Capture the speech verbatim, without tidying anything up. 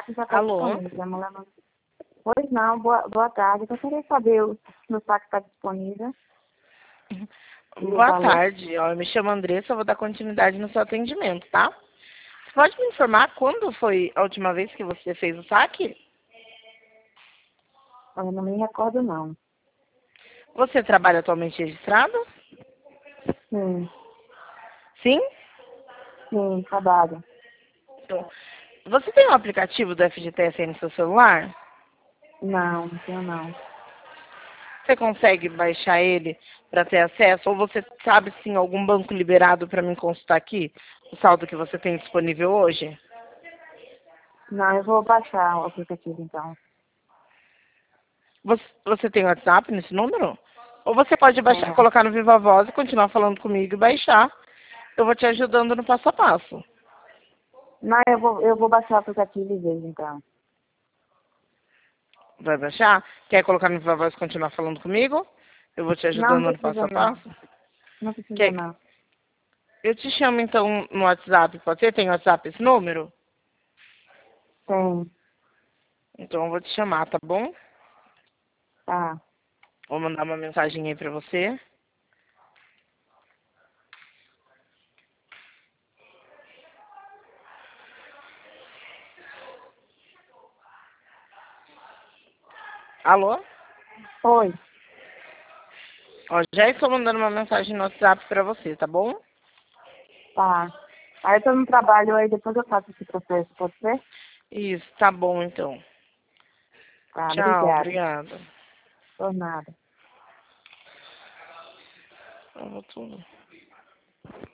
saque já está Alô? disponível. A mulher não... Pois não, boa, boa tarde. Eu queria saber o- se o saque está disponível. E o Boa valor? tarde. Ó, eu me chamo Andressa, eu vou dar continuidade no seu atendimento, tá? Você pode me informar quando foi a última vez que você fez o saque? Eu não me recordo, não. Você trabalha atualmente registrado? Sim, Sim? sim, trabalho. Então, você tem o aplicativo do F G T S aí no seu celular? Não, não tenho não. Você consegue baixar ele para ter acesso? Ou você sabe sim algum banco liberado para me consultar aqui? O saldo que você tem disponível hoje? Não, eu vou baixar o aplicativo então. Você, você tem WhatsApp nesse número? Ou você pode baixar, Tenho. colocar no Viva Voz e continuar falando comigo e baixar. Eu vou te ajudando no passo a passo. Não, eu vou, eu vou baixar o aplicativo e vejo então. Vai baixar? Quer colocar no Viva Voz e continuar falando comigo? Eu vou te Não, não ajudando no passo precisa a não. passo. Não precisa Quer, não. eu te chamo então no WhatsApp, pode ser? Tem WhatsApp esse número? Tem. Então eu vou te chamar, tá bom? Tá. Vou mandar uma mensagem aí pra você. Alô? Oi. Ó, já estou mandando uma mensagem no WhatsApp pra você, tá bom? Tá. Aí eu tô no trabalho aí, depois eu faço esse processo, pode ser? Isso, tá bom então. Tá, Tchau, obrigada. obrigada. Por nada. Tava tudo.